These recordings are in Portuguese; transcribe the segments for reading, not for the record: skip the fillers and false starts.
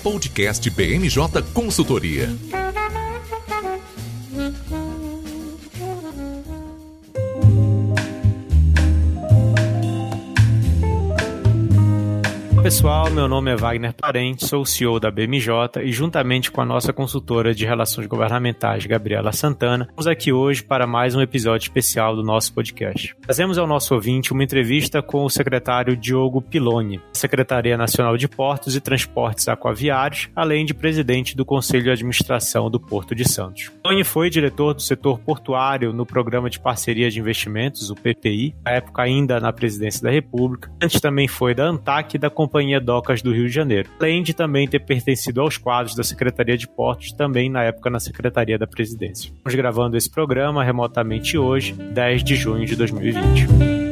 Podcast BMJ Consultoria. Pessoal, meu nome é Wagner Parente, sou o CEO da BMJ e juntamente com a nossa consultora de Relações Governamentais, Gabriela Santana, estamos aqui hoje para mais um episódio especial do nosso podcast. Trazemos ao nosso ouvinte uma entrevista com o secretário Diogo Piloni, Secretaria Nacional de Portos e Transportes Aquaviários, além de presidente do Conselho de Administração do Porto de Santos. Piloni foi diretor do setor portuário no Programa de Parceria de Investimentos, o PPI, na época ainda na Presidência da República. Antes também foi da ANTAC e da Companhia Docas do Rio de Janeiro, além de também ter pertencido aos quadros da Secretaria de Portos, também na época na Secretaria da Presidência. Estamos gravando esse programa remotamente hoje, 10 de junho de 2020.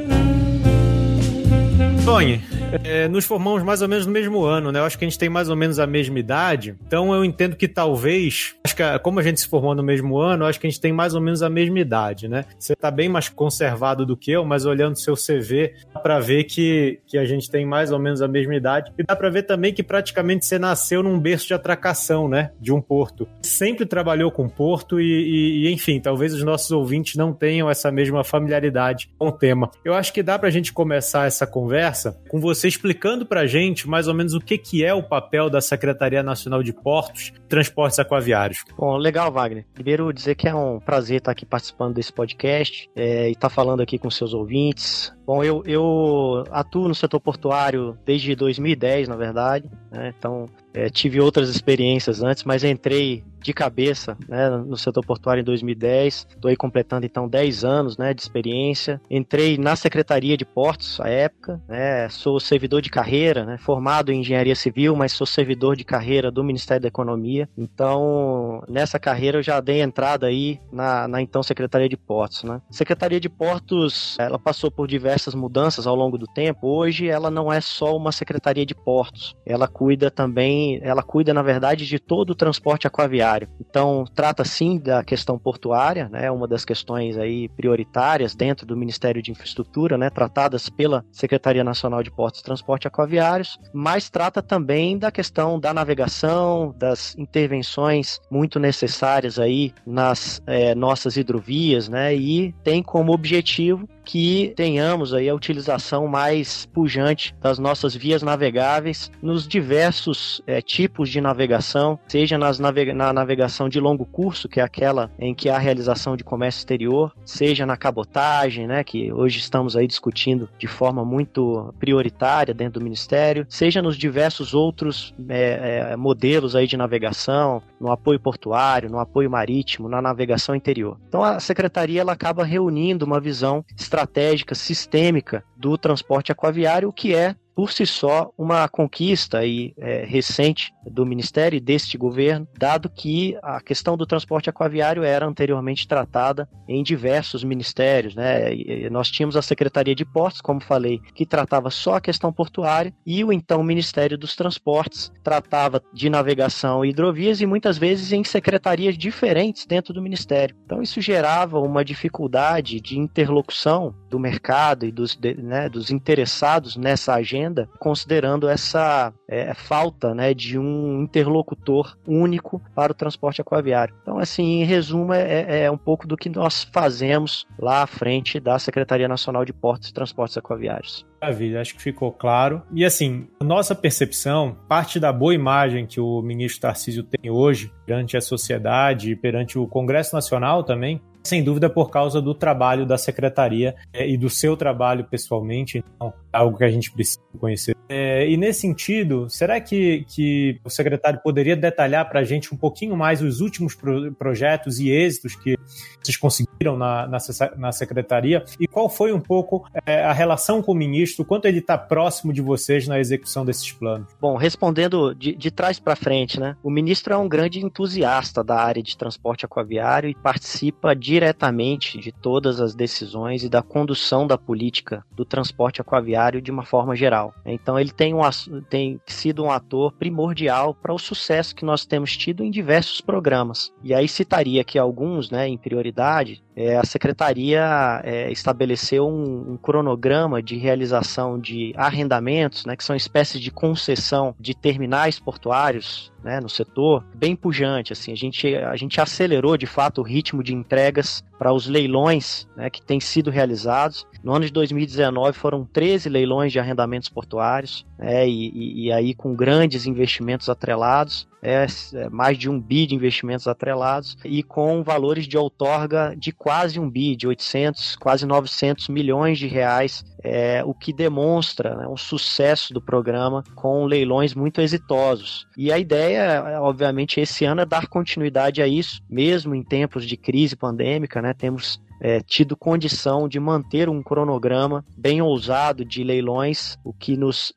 Tony, nos formamos mais ou menos no mesmo ano, né? Eu acho que a gente tem mais ou menos a mesma idade, então eu entendo que talvez, como a gente se formou no mesmo ano, eu acho que a gente tem mais ou menos a mesma idade, né? Você tá bem mais conservado do que eu, mas olhando seu CV, dá pra ver que a gente tem mais ou menos a mesma idade, e dá pra ver também que praticamente você nasceu num berço de atracação, né? De um porto. Sempre trabalhou com porto e enfim, talvez os nossos ouvintes não tenham essa mesma familiaridade com o tema. Eu acho que dá pra gente começar essa conversa com você explicando pra gente mais ou menos o que é o papel da Secretaria Nacional de Portos e Transportes Aquaviários. Bom, legal, Wagner. Primeiro dizer que é um prazer estar aqui participando desse podcast e estar falando aqui com seus ouvintes. Bom, eu atuo no setor portuário desde 2010, na verdade, né? Então tive outras experiências antes, mas entrei de cabeça, né, no setor portuário em 2010, estou aí completando então 10 anos, né, de experiência. Entrei na Secretaria de Portos à época, né, sou servidor de carreira, né, formado em Engenharia Civil, mas sou servidor de carreira do Ministério da Economia. Então, nessa carreira eu já dei entrada aí na então Secretaria de Portos, né. Secretaria de Portos, ela passou por diversas mudanças ao longo do tempo. Hoje ela não é só uma Secretaria de Portos, ela cuida na verdade de todo o transporte aquaviário. Então, trata sim da questão portuária, né, uma das questões aí prioritárias dentro do Ministério de Infraestrutura, né, tratadas pela Secretaria Nacional de Portos e Transporte Aquaviários, mas trata também da questão da navegação, das intervenções muito necessárias aí nas nossas hidrovias, né, e tem como objetivo que tenhamos aí a utilização mais pujante das nossas vias navegáveis nos diversos tipos de navegação, seja na navegação de longo curso, que é aquela em que há a realização de comércio exterior, seja na cabotagem, né, que hoje estamos aí discutindo de forma muito prioritária dentro do Ministério, seja nos diversos outros modelos aí de navegação, no apoio portuário, no apoio marítimo, na navegação interior. Então a Secretaria ela acaba reunindo uma visão estratégica, sistêmica do transporte aquaviário, o que é por si só uma conquista aí, recente do Ministério e deste governo, dado que a questão do transporte aquaviário era anteriormente tratada em diversos ministérios, né? E nós tínhamos a Secretaria de Portos, como falei, que tratava só a questão portuária, e o então Ministério dos Transportes tratava de navegação e hidrovias, e muitas vezes em secretarias diferentes dentro do Ministério. Então isso gerava uma dificuldade de interlocução do mercado e dos interessados nessa agenda, considerando essa falta, né, de um interlocutor único para o transporte aquaviário. Então, assim, em resumo, é um pouco do que nós fazemos lá à frente da Secretaria Nacional de Portos e Transportes Aquaviários. Maravilha, acho que ficou claro. E assim, a nossa percepção, parte da boa imagem que o ministro Tarcísio tem hoje perante a sociedade e perante o Congresso Nacional também, sem dúvida por causa do trabalho da Secretaria e do seu trabalho pessoalmente, então é algo que a gente precisa conhecer. E nesse sentido, será que o secretário poderia detalhar para a gente um pouquinho mais os últimos projetos e êxitos que vocês conseguiram na Secretaria e qual foi um pouco a relação com o ministro, quanto ele está próximo de vocês na execução desses planos? Bom, respondendo de trás para frente, né? O ministro é um grande entusiasta da área de transporte aquaviário e participa diretamente de todas as decisões e da condução da política do transporte aquaviário de uma forma geral. Então ele tem sido um ator primordial para o sucesso que nós temos tido em diversos programas. E aí citaria aqui alguns, né, em prioridade, a Secretaria estabeleceu um cronograma de realização de arrendamentos, né, que são espécies de concessão de terminais portuários, né, no setor, bem pujante. Assim, a gente acelerou, de fato, o ritmo de entregas para os leilões, né, que têm sido realizados. No ano de 2019 foram 13 leilões de arrendamentos portuários, e aí com grandes investimentos atrelados, mais de 1 bi de investimentos atrelados, e com valores de outorga de quase 1 bi, de 800, quase 900 milhões de reais, o que demonstra, né, um sucesso do programa com leilões muito exitosos. E a ideia, obviamente, esse ano é dar continuidade a isso, mesmo em tempos de crise pandêmica, né, temos tido condição de manter um cronograma bem ousado de leilões, o que nos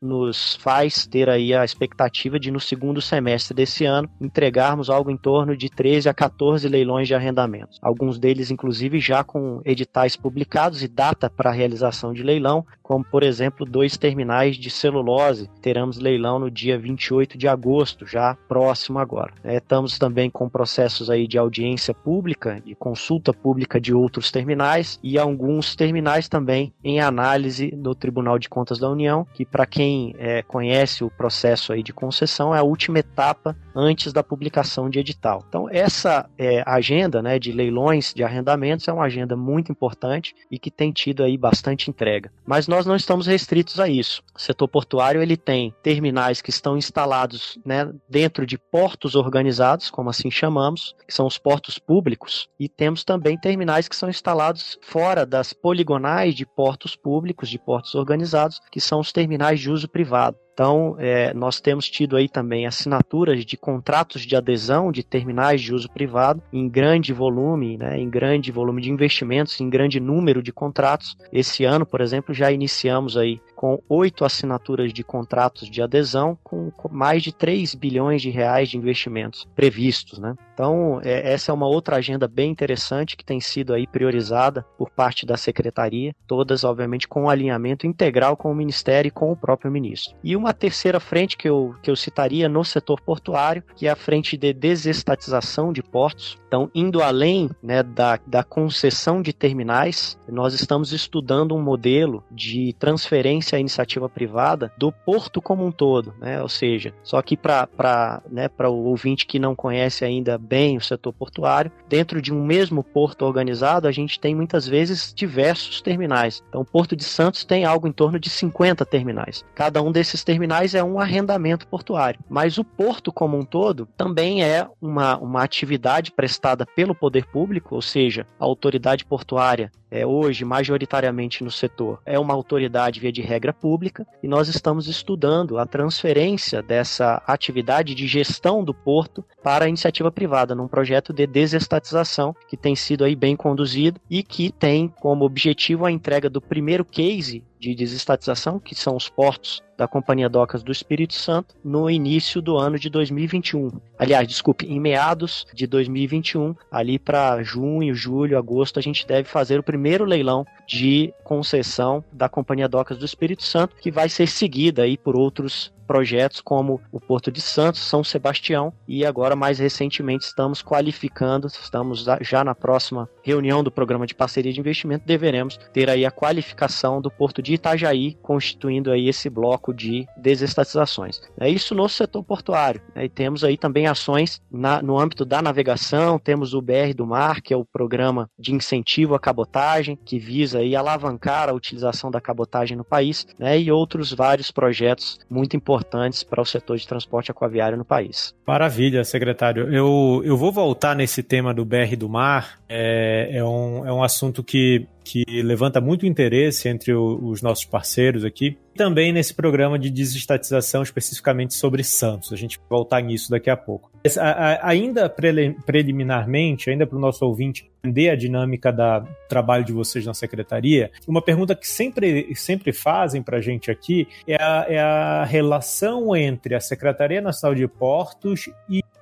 faz ter aí a expectativa de, no segundo semestre desse ano, entregarmos algo em torno de 13 a 14 leilões de arrendamentos. Alguns deles, inclusive, já com editais publicados e data para a realização de leilão, como, por exemplo, 2 terminais de celulose. Teremos leilão no dia 28 de agosto, já próximo agora. Estamos também com processos aí de audiência pública, de consulta pública de outros terminais, e alguns terminais também em análise no Tribunal de Contas da União, que, para quem conhece o processo aí de concessão, é a última etapa antes da publicação de edital. Então, essa agenda, né, de leilões de arrendamentos é uma agenda muito importante e que tem tido aí bastante entrega. Mas nós não estamos restritos a isso. O setor portuário, ele tem terminais que estão instalados, né, dentro de portos organizados, como assim chamamos, que são os portos públicos, e temos também terminais que são instalados fora das poligonais de portos públicos, de portos organizados, que são os terminais de uso privado. Então, nós temos tido aí também assinaturas de contratos de adesão de terminais de uso privado em grande volume, né, em grande volume de investimentos, em grande número de contratos. Esse ano, por exemplo, já iniciamos aí com 8 assinaturas de contratos de adesão com mais de 3 bilhões de reais de investimentos previstos, né? Então, essa é uma outra agenda bem interessante que tem sido aí priorizada por parte da Secretaria, todas, obviamente, com um alinhamento integral com o Ministério e com o próprio Ministro. E uma terceira frente que eu citaria no setor portuário, que é a frente de desestatização de portos. Então, indo além, né, da concessão de terminais, nós estamos estudando um modelo de transferência à iniciativa privada do porto como um todo, né? Ou seja, só que para o ouvinte que não conhece ainda bem o setor portuário, dentro de um mesmo porto organizado, a gente tem muitas vezes diversos terminais. Então, o Porto de Santos tem algo em torno de 50 terminais. Cada um desses terminais é um arrendamento portuário. Mas o porto como um todo também é uma atividade prestada pelo poder público, ou seja, a autoridade portuária hoje, majoritariamente no setor, é uma autoridade via de regra pública, e nós estamos estudando a transferência dessa atividade de gestão do porto para a iniciativa privada, num projeto de desestatização que tem sido aí bem conduzido e que tem como objetivo a entrega do primeiro case de desestatização, que são os portos da Companhia Docas do Espírito Santo, no início do ano de 2021. Aliás, desculpe, em meados de 2021, ali para junho, julho, agosto, a gente deve fazer o primeiro leilão de concessão da Companhia Docas do Espírito Santo, que vai ser seguida aí por outros projetos como o Porto de Santos, São Sebastião, e agora mais recentemente estamos qualificando, estamos já na próxima reunião do Programa de Parceria de Investimento, deveremos ter aí a qualificação do Porto de Itajaí, constituindo aí esse bloco de desestatizações. É isso no setor portuário, né? E temos aí também ações no âmbito da navegação, temos o BR do Mar, que é o programa de incentivo à cabotagem, que visa aí alavancar a utilização da cabotagem no país, né? E outros vários projetos muito importantes para o setor de transporte aquaviário no país. Maravilha, secretário. Eu vou voltar nesse tema do BR do Mar. É um assunto que levanta muito interesse entre os nossos parceiros aqui. Também nesse programa de desestatização especificamente sobre Santos. A gente vai voltar nisso daqui a pouco. Mas, ainda preliminarmente, ainda para o nosso ouvinte entender a dinâmica do trabalho de vocês na secretaria, uma pergunta que sempre fazem para a gente aqui é a relação entre a Secretaria Nacional de Portos e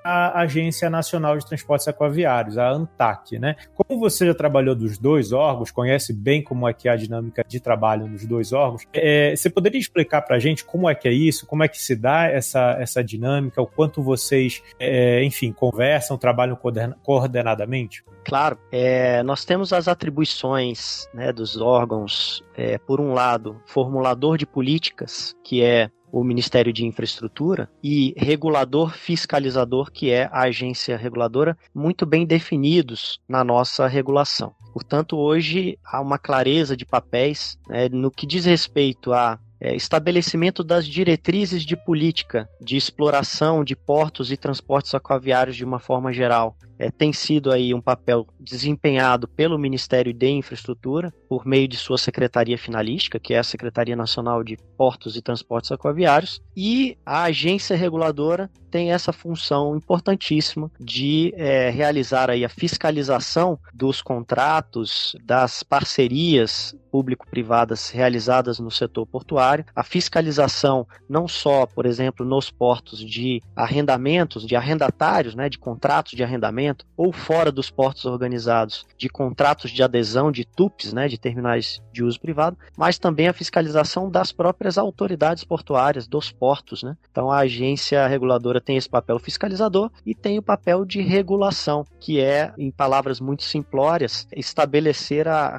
a Agência Nacional de Transportes Aquaviários, a ANTAQ, né? Como você já trabalhou dos dois órgãos, conhece bem como é que é a dinâmica de trabalho nos dois órgãos, você poderia explicar para a gente como é que é isso, como é que se dá essa dinâmica, o quanto vocês, enfim, conversam, trabalham coordenadamente? Claro, nós temos as atribuições, né, dos órgãos, por um lado, formulador de políticas, que é o Ministério de Infraestrutura, e regulador fiscalizador, que é a agência reguladora, muito bem definidos na nossa regulação. Portanto, hoje há uma clareza de papéis, no que diz respeito a estabelecimento das diretrizes de política de exploração de portos e transportes aquaviários de uma forma geral. Tem sido aí um papel desempenhado pelo Ministério de Infraestrutura, por meio de sua secretaria finalística, que é a Secretaria Nacional de Portos e Transportes Aquaviários, e a agência reguladora tem essa função importantíssima de realizar aí a fiscalização dos contratos, das parcerias público-privadas realizadas no setor portuário, a fiscalização não só, por exemplo, nos portos de arrendamentos, de arrendatários, né, de contratos de arrendamento, ou fora dos portos organizados, de contratos de adesão de TUPs, né, de terminais de uso privado, mas também a fiscalização das próprias autoridades portuárias, dos portos, né? Então a agência reguladora tem esse papel fiscalizador e tem o papel de regulação, que é, em palavras muito simplórias, estabelecer a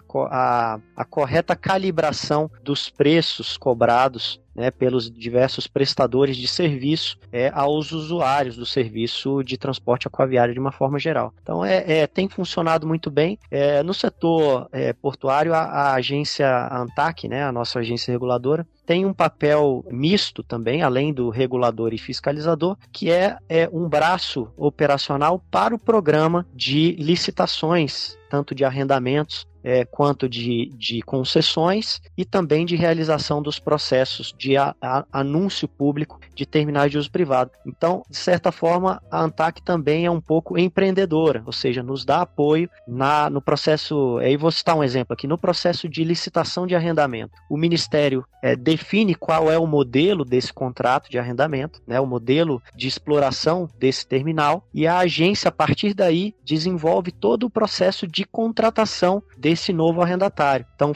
correta calibração dos preços cobrados, né, pelos diversos prestadores de serviço aos usuários do serviço de transporte aquaviário de uma forma geral. Então, tem funcionado muito bem. No setor portuário, a agência ANTAQ, né, a nossa agência reguladora, tem um papel misto também, além do regulador e fiscalizador, que é um braço operacional para o programa de licitações, tanto de arrendamentos quanto de concessões e também de realização dos processos de anúncio público de terminais de uso privado. Então, de certa forma, a ANTAQ também é um pouco empreendedora, ou seja, nos dá apoio no processo, aí vou citar um exemplo aqui, no processo de licitação de arrendamento. O Ministério define qual é o modelo desse contrato de arrendamento, né, o modelo de exploração desse terminal, e a agência, a partir daí, desenvolve todo o processo de contratação desse novo arrendatário. Então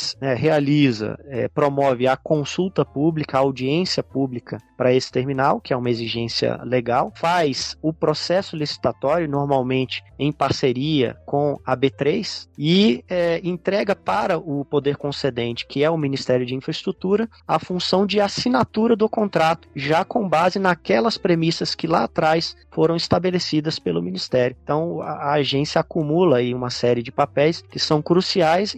realiza, promove a consulta pública, a audiência pública para esse terminal, que é uma exigência legal, faz o processo licitatório, normalmente em parceria com a B3, e entrega para o poder concedente, que é o Ministério de Infraestrutura, a função de assinatura do contrato, já com base naquelas premissas que lá atrás foram estabelecidas pelo Ministério. Então, a agência acumula aí uma série de papéis que são cruciais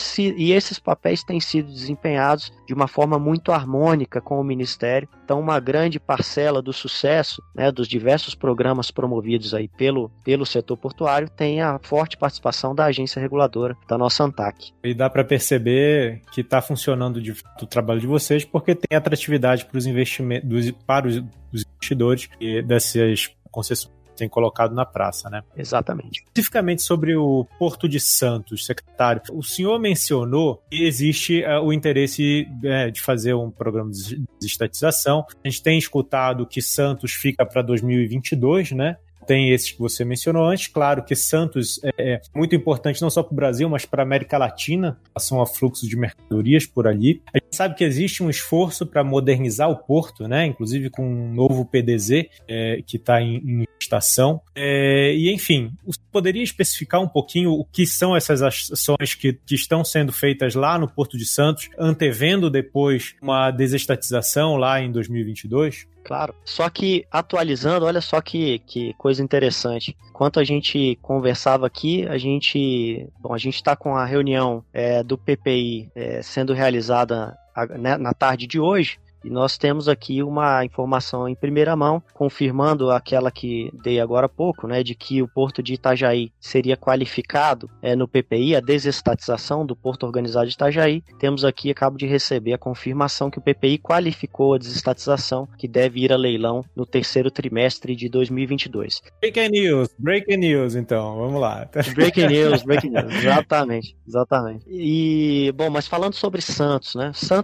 e esses papéis têm sido desempenhados de uma forma muito harmônica com o Ministério. Então, uma grande parcela do sucesso, né, dos diversos programas promovidos aí pelo setor portuário tem a forte participação da agência reguladora, da nossa ANTAQ. E dá para perceber que está funcionando de fato o trabalho de vocês, porque tem atratividade para os investimentos, para os investidores e dessas concessões tem colocado na praça, né? Exatamente. Especificamente sobre o Porto de Santos, secretário, o senhor mencionou que existe o interesse de fazer um programa de desestatização. A gente tem escutado que Santos fica para 2022, né? Tem esses que você mencionou antes. Claro que Santos é muito importante não só para o Brasil, mas para a América Latina, em relação ao fluxo de mercadorias por ali. A gente sabe que existe um esforço para modernizar o porto, né? Inclusive com um novo PDZ que está em estação. E, enfim, você poderia especificar um pouquinho o que são essas ações que estão sendo feitas lá no Porto de Santos, antevendo depois uma desestatização lá em 2022? Claro, só que atualizando, olha só que coisa interessante. Enquanto a gente conversava aqui, a gente está com a reunião do PPI sendo realizada na tarde de hoje. E nós temos aqui uma informação em primeira mão, confirmando aquela que dei agora há pouco, né, de que o Porto de Itajaí seria qualificado no PPI, a desestatização do Porto Organizado de Itajaí. Temos aqui, acabo de receber a confirmação que o PPI qualificou a desestatização, que deve ir a leilão no terceiro trimestre de 2022. Breaking news, então, vamos lá. Breaking news, exatamente. E, bom, mas falando sobre Santos, né, Santos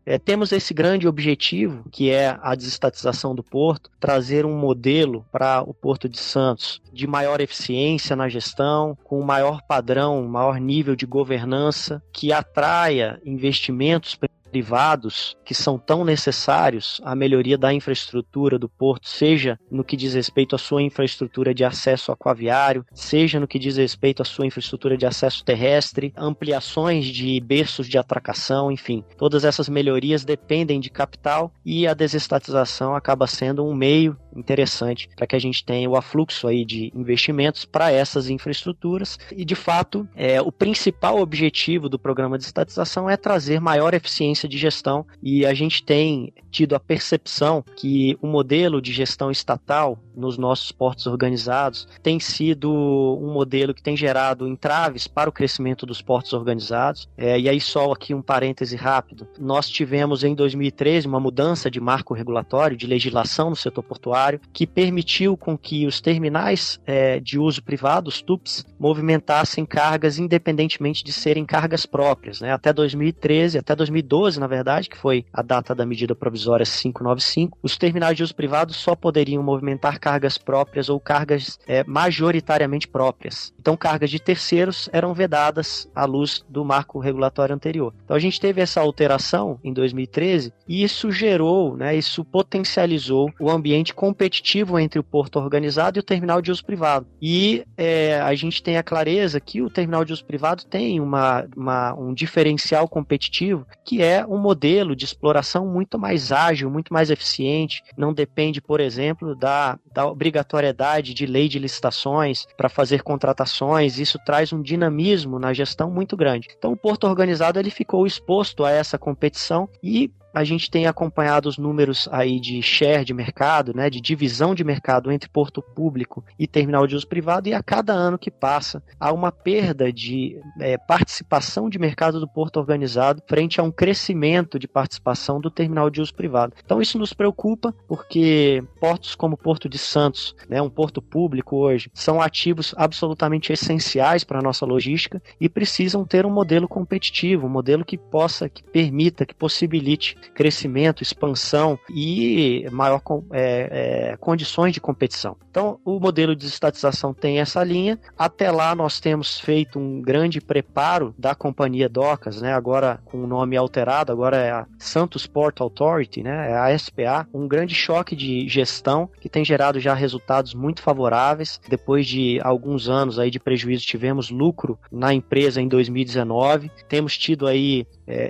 temos esse grande objetivo, que é a desestatização do porto, trazer um modelo para o Porto de Santos de maior eficiência na gestão, com maior padrão, maior nível de governança, que atraia investimentos privados que são tão necessários à melhoria da infraestrutura do porto, seja no que diz respeito à sua infraestrutura de acesso aquaviário, seja no que diz respeito à sua infraestrutura de acesso terrestre, ampliações de berços de atracação, enfim. Todas essas melhorias dependem de capital e a desestatização acaba sendo um meio interessante para que a gente tenha o afluxo aí de investimentos para essas infraestruturas e, de fato, o principal objetivo do programa de estatização é trazer maior eficiência de gestão, e a gente tem tido a percepção que o modelo de gestão estatal nos nossos portos organizados tem sido um modelo que tem gerado entraves para o crescimento dos portos organizados. E aí só aqui um parêntese rápido, nós tivemos em 2013 uma mudança de marco regulatório, de legislação no setor portuário, que permitiu com que os terminais de uso privado, os TUPs, movimentassem cargas independentemente de serem cargas próprias, né? Até 2013, até 2012, na verdade, que foi a data da medida provisória 595, os terminais de uso privado só poderiam movimentar cargas próprias ou cargas majoritariamente próprias. Então, cargas de terceiros eram vedadas à luz do marco regulatório anterior. Então, a gente teve essa alteração em 2013 e isso gerou, né, isso potencializou o ambiente competitivo entre o porto organizado e o terminal de uso privado. E a gente tem a clareza que o terminal de uso privado tem um diferencial competitivo que é um modelo de exploração muito mais ágil, muito mais eficiente, não depende, por exemplo, da obrigatoriedade de lei de licitações para fazer contratações, isso traz um dinamismo na gestão muito grande. Então o porto organizado ele ficou exposto a essa competição e a gente tem acompanhado os números aí de share de mercado, né, de divisão de mercado entre porto público e terminal de uso privado, e a cada ano que passa há uma perda de participação de mercado do porto organizado frente a um crescimento de participação do terminal de uso privado. Então isso nos preocupa porque portos como o Porto de Santos, né, um porto público hoje, são ativos absolutamente essenciais para a nossa logística e precisam ter um modelo competitivo, um modelo que permita, que possibilite crescimento, expansão e maior condições de competição. Então, o modelo de estatização tem essa linha. Até lá, nós temos feito um grande preparo da Companhia Docas, né? Agora com o nome alterado, agora é a Santos Port Authority, né? É a SPA, um grande choque de gestão que tem gerado já resultados muito favoráveis. Depois de alguns anos aí de prejuízo, tivemos lucro na empresa em 2019. Temos tido aí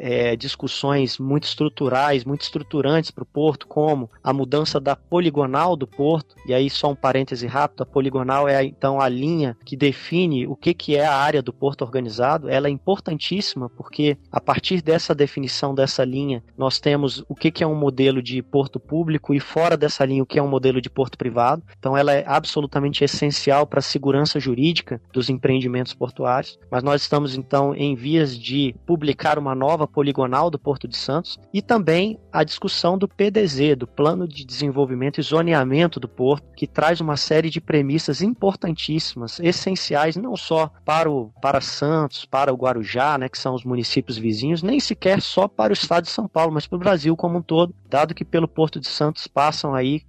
discussões muito estruturais, muito estruturantes para o porto, como a mudança da poligonal do porto. E aí só um parêntese rápido, a poligonal é então a linha que define o que é a área do porto organizado. Ela é importantíssima porque a partir dessa definição dessa linha, nós temos o que é um modelo de porto público e fora dessa linha o que é um modelo de porto privado. Então ela é absolutamente essencial para a segurança jurídica dos empreendimentos portuários. Mas nós estamos então em vias de publicar uma nova poligonal do Porto de Santos e também a discussão do PDZ, do Plano de Desenvolvimento e Zoneamento do Porto, que traz uma série de premissas importantíssimas, essenciais não só para Santos, para o Guarujá, né, que são os municípios vizinhos, nem sequer só para o estado de São Paulo, mas para o Brasil como um todo, dado que pelo Porto de Santos passam aí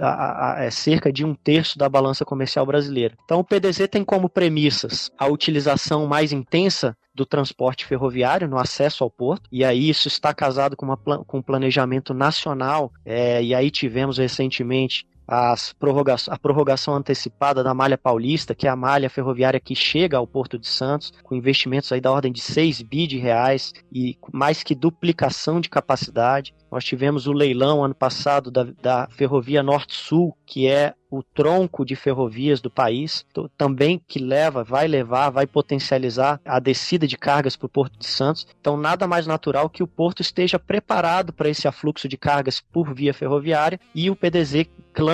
cerca de 1/3 da balança comercial brasileira. Então o PDZ tem como premissas a utilização mais intensa do transporte ferroviário no acesso ao porto, e aí isso está casado com um planejamento nacional, e aí tivemos recentemente a prorrogação antecipada da malha paulista, que é a malha ferroviária que chega ao Porto de Santos, com investimentos aí da ordem de 6 bi de reais e mais que duplicação de capacidade. Nós tivemos o leilão ano passado da Ferrovia Norte-Sul, que é o tronco de ferrovias do país, também que vai potencializar a descida de cargas para o Porto de Santos. Então nada mais natural que o Porto esteja preparado para esse afluxo de cargas por via ferroviária, e o PDZ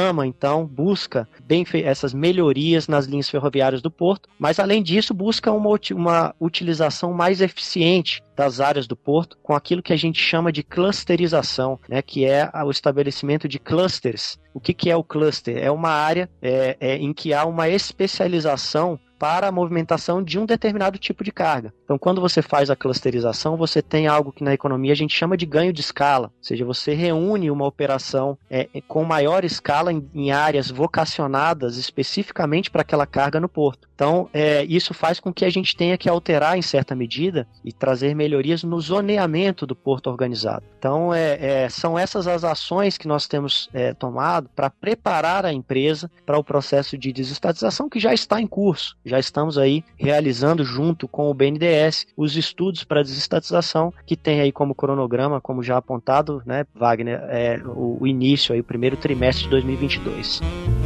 busca essas melhorias nas linhas ferroviárias do Porto, mas além disso busca uma utilização mais eficiente das áreas do Porto, com aquilo que a gente chama de clusterização, né, que é o estabelecimento de clusters. O que é o cluster? É uma área em que há uma especialização para a movimentação de um determinado tipo de carga. Então, quando você faz a clusterização, você tem algo que na economia a gente chama de ganho de escala, ou seja, você reúne uma operação com maior escala em áreas vocacionadas especificamente para aquela carga no porto. Então, isso faz com que a gente tenha que alterar em certa medida e trazer melhorias no zoneamento do porto organizado. Então, são essas as ações que nós temos tomado para preparar a empresa para o processo de desestatização que já está em curso. Já estamos aí realizando junto com o BNDES os estudos para desestatização, que tem aí como cronograma, como já apontado, né, Wagner, o início aí, o primeiro trimestre de 2022.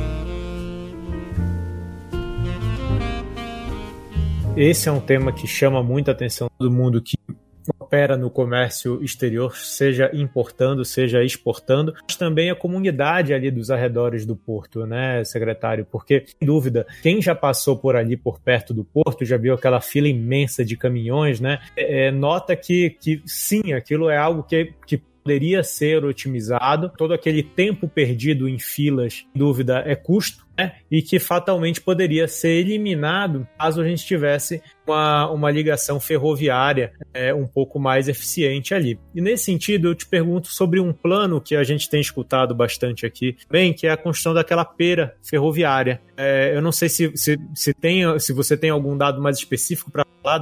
Esse é um tema que chama muita atenção do mundo que opera no comércio exterior, seja importando, seja exportando, mas também a comunidade ali dos arredores do porto, né, secretário? Porque, sem dúvida, quem já passou por ali, por perto do porto, já viu aquela fila imensa de caminhões, né, nota que sim, aquilo é algo que poderia ser otimizado. Todo aquele tempo perdido em filas, sem dúvida, é custo, né? E que fatalmente poderia ser eliminado caso a gente tivesse uma ligação ferroviária um pouco mais eficiente ali. E nesse sentido, eu te pergunto sobre um plano que a gente tem escutado bastante aqui, bem, que é a construção daquela pera ferroviária. Eu não sei se você tem algum dado mais específico para falar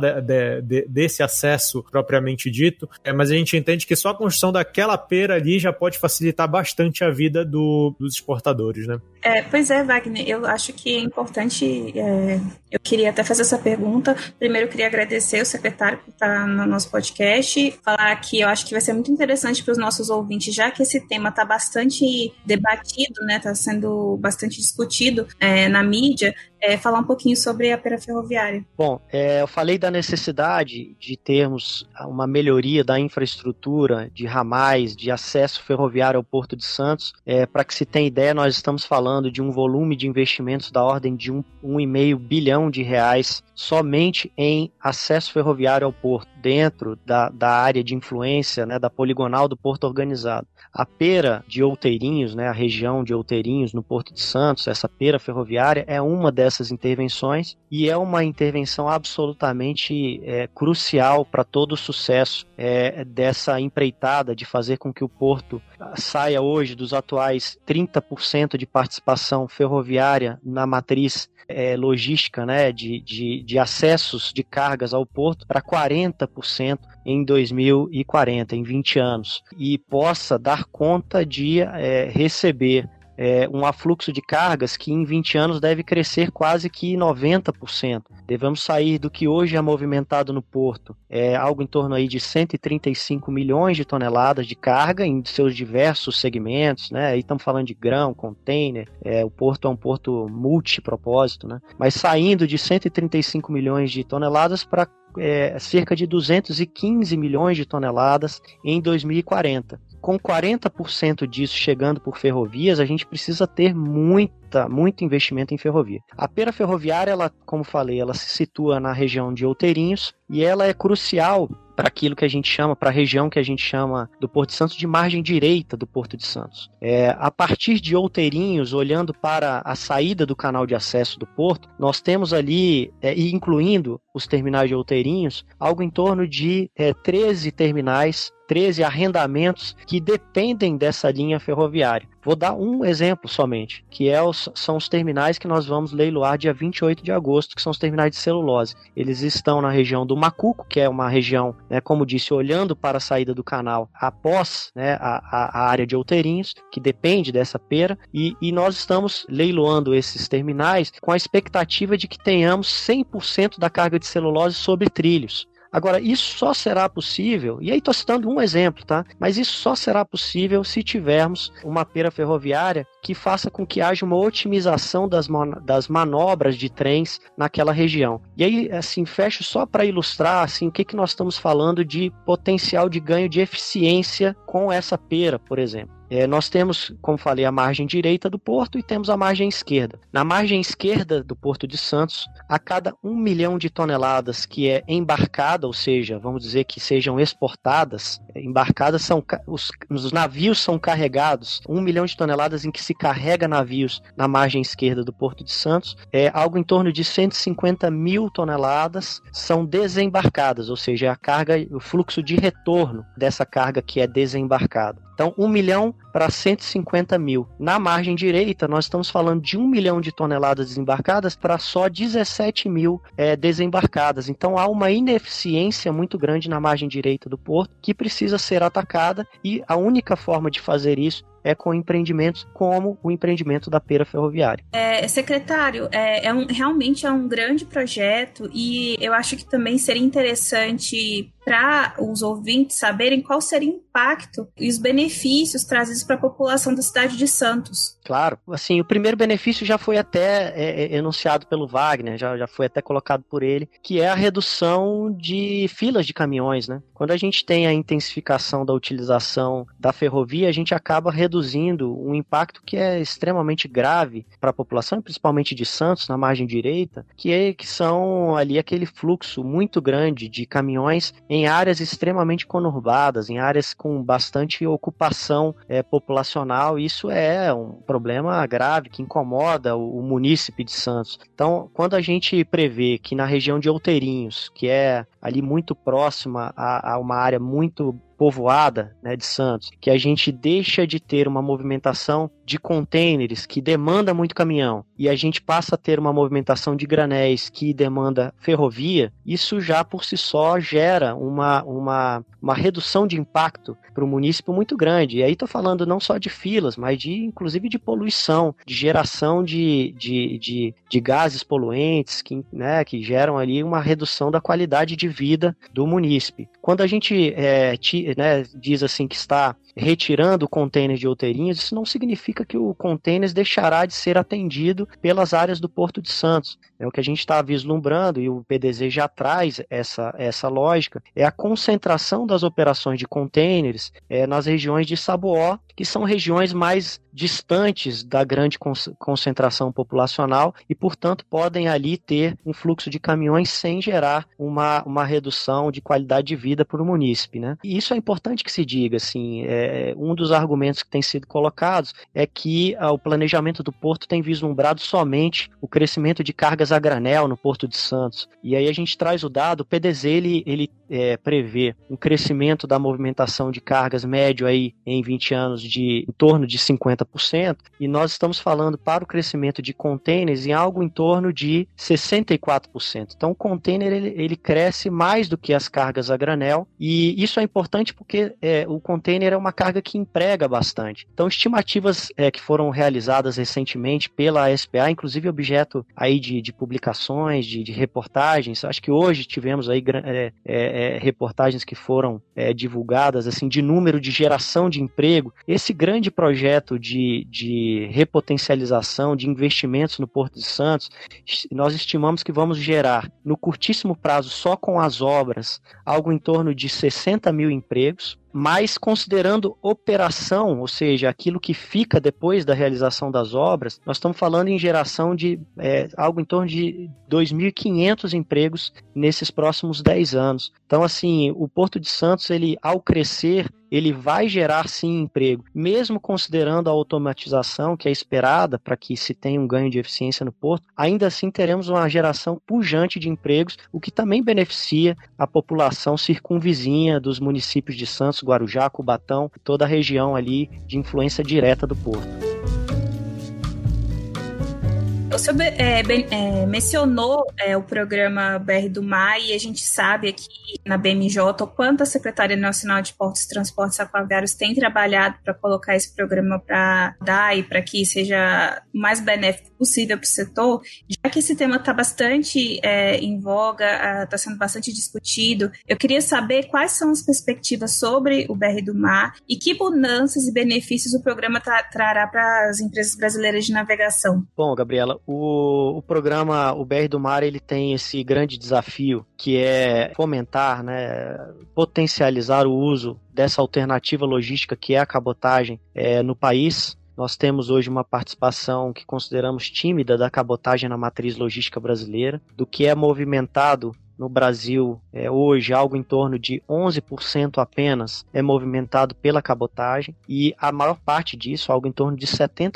desse acesso propriamente dito, mas a gente entende que só a construção daquela pera ali já pode facilitar bastante a vida dos exportadores, né? Pois é, Wagner, eu acho que é importante, eu queria até fazer essa pergunta. Primeiro eu queria agradecer o secretário por estar no nosso podcast, falar que eu acho que vai ser muito interessante para os nossos ouvintes, já que esse tema está bastante debatido, né, está sendo bastante discutido na mídia, falar um pouquinho sobre a pera ferroviária. Bom, eu falei da necessidade de termos uma melhoria da infraestrutura, de ramais, de acesso ferroviário ao Porto de Santos. Para que se tenha ideia, nós estamos falando de um volume de investimentos da ordem de 1,5 bilhão de reais somente em acesso ferroviário ao porto, dentro da área de influência, né, da poligonal do Porto Organizado. A pera de Outeirinhos, né, a região de Outeirinhos, no Porto de Santos, essa pera ferroviária é uma dessas intervenções e é uma intervenção absolutamente crucial para todo o sucesso dessa empreitada de fazer com que o porto saia hoje dos atuais 30% de participação ferroviária na matriz logística, né, de acessos de cargas ao porto para 40% em 2040, em 20 anos, e possa dar conta de receber um afluxo de cargas que em 20 anos deve crescer quase que 90%. Devemos sair do que hoje é movimentado no porto, algo em torno aí de 135 milhões de toneladas de carga em seus diversos segmentos, né? Aí estamos falando de grão, container, o porto é um porto multipropósito, né? Mas saindo de 135 milhões de toneladas para cerca de 215 milhões de toneladas em 2040. Com 40% disso chegando por ferrovias, a gente precisa ter muito investimento em ferrovia. A pera ferroviária, ela, como falei, ela se situa na região de Outeirinhos e ela é crucial para aquilo que a gente chama, para a região que a gente chama do Porto de Santos de margem direita do Porto de Santos. A partir de Outeirinhos, olhando para a saída do canal de acesso do porto, nós temos ali, e incluindo os terminais de Outeirinhos, algo em torno de 13 terminais, 13 arrendamentos que dependem dessa linha ferroviária. Vou dar um exemplo somente, que são os terminais que nós vamos leiloar dia 28 de agosto, que são os terminais de celulose. Eles estão na região do Macuco, que é uma região, né, como disse, olhando para a saída do canal após, né, a área de Outeirinhos, que depende dessa pera, e nós estamos leiloando esses terminais com a expectativa de que tenhamos 100% da carga de celulose sobre trilhos. Agora, isso só será possível, e aí estou citando um exemplo, tá? Mas isso só será possível se tivermos uma pera ferroviária que faça com que haja uma otimização das manobras de trens naquela região. E aí, assim, fecho só para ilustrar, assim, o que nós estamos falando de potencial de ganho de eficiência com essa pera, por exemplo. nós temos, como falei, a margem direita do porto e temos a margem esquerda. Na margem esquerda do Porto de Santos, a cada 1 milhão de toneladas que é embarcada, ou seja, vamos dizer que sejam exportadas, embarcadas são os navios são carregados, 1 milhão de toneladas em que se carrega navios na margem esquerda do Porto de Santos, algo em torno de 150 mil toneladas são desembarcadas, ou seja, a carga, o fluxo de retorno dessa carga que é desembarcada. Então, 1 milhão para 150 mil. Na margem direita, nós estamos falando de 1 milhão de toneladas desembarcadas para só 17 mil desembarcadas. Então, há uma ineficiência muito grande na margem direita do porto que precisa ser atacada, e a única forma de fazer isso é com empreendimentos como o empreendimento da Pera Ferroviária. Secretário, realmente é um grande projeto, e eu acho que também seria interessante para os ouvintes saberem qual seria o impacto e os benefícios trazidos para a população da cidade de Santos. Claro, assim, o primeiro benefício já foi até enunciado pelo Wagner, já foi até colocado por ele, que é a redução de filas de caminhões, né? Quando a gente tem a intensificação da utilização da ferrovia, a gente acaba reduzindo um impacto que é extremamente grave para a população, principalmente de Santos, na margem direita, que são ali aquele fluxo muito grande de caminhões em áreas extremamente conurbadas, em áreas com bastante ocupação populacional. Isso é um problema grave que incomoda o munícipe de Santos. Então, quando a gente prevê que na região de Outeirinhos, que é ali muito próxima a uma área muito povoada, né, de Santos, que a gente deixa de ter uma movimentação de contêineres que demanda muito caminhão e a gente passa a ter uma movimentação de granéis que demanda ferrovia, isso já por si só gera uma redução de impacto para o município muito grande. E aí estou falando não só de filas, mas inclusive de poluição, de geração de gases poluentes que geram ali uma redução da qualidade de vida do munícipe. Quando a gente diz assim que está retirando o contêiner de Outeirinhos, isso não significa que o contêiner deixará de ser atendido pelas áreas do Porto de Santos. O que a gente está vislumbrando, e o PDZ já traz essa lógica, é a concentração das operações de contêineres nas regiões de Saboó, que são regiões mais distantes da grande concentração populacional e, portanto, podem ali ter um fluxo de caminhões sem gerar uma redução de qualidade de vida para o munícipe, né? E isso é importante que se diga, assim, um dos argumentos que tem sido colocados é que o planejamento do porto tem vislumbrado somente o crescimento de cargas a granel no Porto de Santos. E aí a gente traz o dado, o PDZ ele prevê um crescimento da movimentação de cargas médio aí em 20 anos em torno de 50%, e nós estamos falando para o crescimento de contêineres em algo em torno de 64%. Então o contêiner ele cresce mais do que as cargas a granel, e isso é importante porque o contêiner é uma carga que emprega bastante. Então estimativas que foram realizadas recentemente pela SPA, inclusive objeto aí de publicações, de reportagens, acho que hoje tivemos aí reportagens que foram divulgadas assim, de número de geração de emprego. Esse grande projeto de repotencialização de investimentos no Porto de Santos, nós estimamos que vamos gerar no curtíssimo prazo, só com as obras, algo em torno de 60 mil empregos, mas considerando operação, ou seja, aquilo que fica depois da realização das obras, nós estamos falando em geração de algo em torno de 2.500 empregos nesses próximos 10 anos. Então, assim, o Porto de Santos, ele, ao crescer, ele vai gerar sim emprego, mesmo considerando a automatização que é esperada para que se tenha um ganho de eficiência no porto, ainda assim teremos uma geração pujante de empregos, o que também beneficia a população circunvizinha dos municípios de Santos, Guarujá, Cubatão, toda a região ali de influência direta do porto. O senhor mencionou o programa BR do Mar, e a gente sabe aqui na BMJ o quanto a Secretaria Nacional de Portos e Transportes Aquaviários tem trabalhado para colocar esse programa para dar e para que seja o mais benéfico possível para o setor. Já que esse tema está bastante em voga, está sendo bastante discutido, eu queria saber quais são as perspectivas sobre o BR do Mar e que mudanças e benefícios o programa trará para as empresas brasileiras de navegação. Bom, Gabriela, o programa, o BR do Mar, ele tem esse grande desafio, que é fomentar, né, potencializar o uso dessa alternativa logística que é a cabotagem no país. Nós temos hoje uma participação que consideramos tímida da cabotagem na matriz logística brasileira, do que é movimentado no Brasil, hoje, algo em torno de 11% apenas é movimentado pela cabotagem, e a maior parte disso, algo em torno de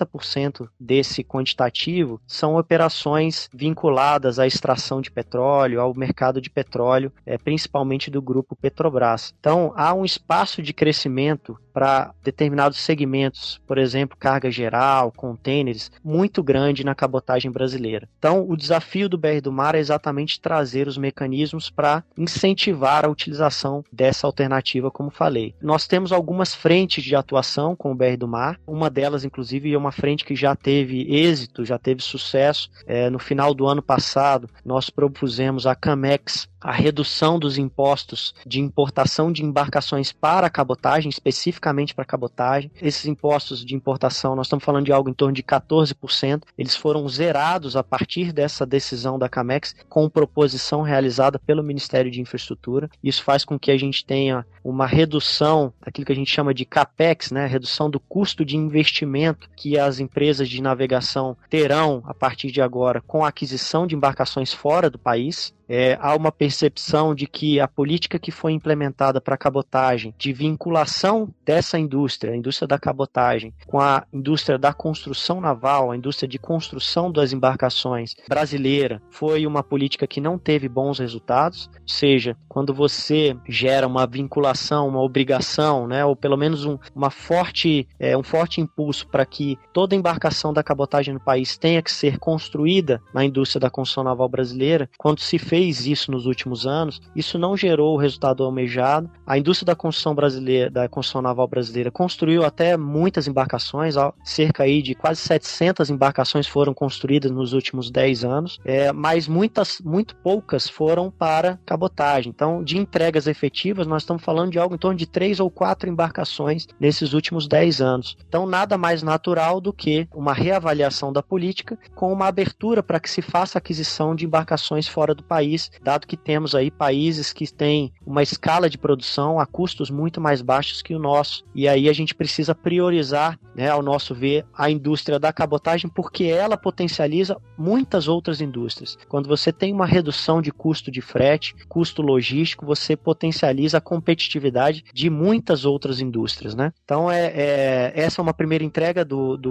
70% desse quantitativo, são operações vinculadas à extração de petróleo, ao mercado de petróleo, principalmente do grupo Petrobras. Então, há um espaço de crescimento para determinados segmentos, por exemplo, carga geral, containers, muito grande na cabotagem brasileira. Então, o desafio do BR do Mar é exatamente trazer os mecanismos para incentivar a utilização dessa alternativa, como falei. Nós temos algumas frentes de atuação com o BR do Mar, uma delas, inclusive, é uma frente que já teve êxito, já teve sucesso. No final do ano passado, nós propusemos a Camex a redução dos impostos de importação de embarcações para a cabotagem, especificamente para a cabotagem. Esses impostos de importação, nós estamos falando de algo em torno de 14%, eles foram zerados a partir dessa decisão da Camex, com proposição realizada pelo Ministério de Infraestrutura. Isso faz com que a gente tenha uma redução daquilo que a gente chama de CAPEX, né? Redução do custo de investimento que as empresas de navegação terão a partir de agora com a aquisição de embarcações fora do país. Há uma percepção de que a política que foi implementada para a cabotagem, de vinculação dessa indústria, a indústria da cabotagem, com a indústria da construção naval, a indústria de construção das embarcações brasileira, foi uma política que não teve bons resultados. Ou seja, quando você gera uma vinculação, uma obrigação, né, ou pelo menos um forte impulso para que toda embarcação da cabotagem no país tenha que ser construída na indústria da construção naval brasileira, quando se fez isso nos últimos anos, isso não gerou o resultado almejado. A indústria da construção brasileira, da construção naval brasileira, construiu até muitas embarcações, cerca aí de quase 700 embarcações foram construídas nos últimos 10 anos, mas muito poucas foram para cabotagem. Então, de entregas efetivas, nós estamos falando de algo em torno de 3 ou 4 embarcações nesses últimos 10 anos. Então, nada mais natural do que uma reavaliação da política com uma abertura para que se faça aquisição de embarcações fora do país, dado que temos aí países que têm uma escala de produção a custos muito mais baixos que o nosso. E aí a gente precisa priorizar, né, ao nosso ver, a indústria da cabotagem, porque ela potencializa muitas outras indústrias. Quando você tem uma redução de custo de frete, custo logístico, você potencializa a competitividade de muitas outras indústrias, né? Então, essa é uma primeira entrega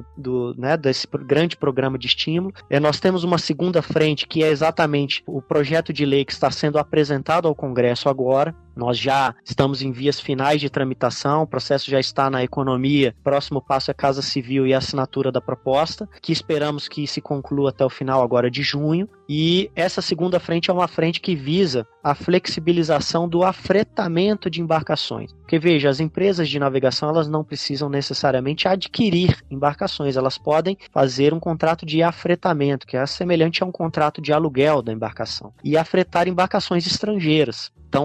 desse grande programa de estímulo. Nós temos uma segunda frente, que é exatamente o projeto de lei que está sendo apresentado ao Congresso agora. Nós já estamos em vias finais de tramitação, o processo já está na economia, o próximo passo é Casa Civil e a assinatura da proposta, que esperamos que se conclua até o final agora de junho. E essa segunda frente é uma frente que visa a flexibilização do afretamento de embarcações. Porque veja, as empresas de navegação, elas não precisam necessariamente adquirir embarcações, elas podem fazer um contrato de afretamento, que é semelhante a um contrato de aluguel da embarcação, e afretar embarcações estrangeiras. Então,